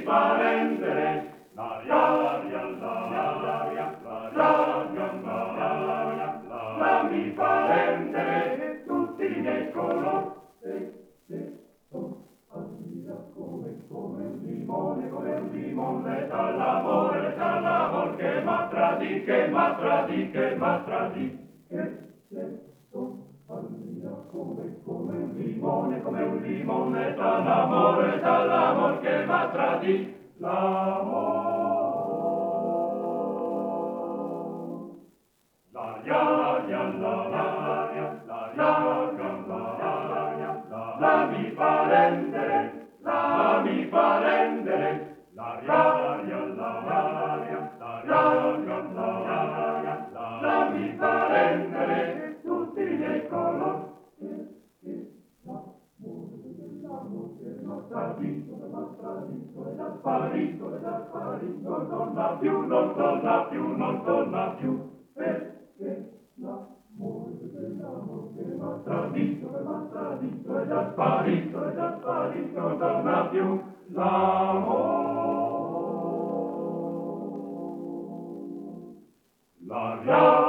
fa rendere l'aria, la mi fa rendere tutti i miei colori. Come un limone, dall'amore che m'ha tradito, che m'ha tradito, che m'ha tradito. Come un limone, dall'amore che m'ha tradito, l'amore. La mi fa rendere, la mi fa rendere, la mi fa rendere tutti i miei colori. Non torna più, non torna più, non torna più, perché l'amore che m'ha tradito, è già sparito, non torna più, l'amore.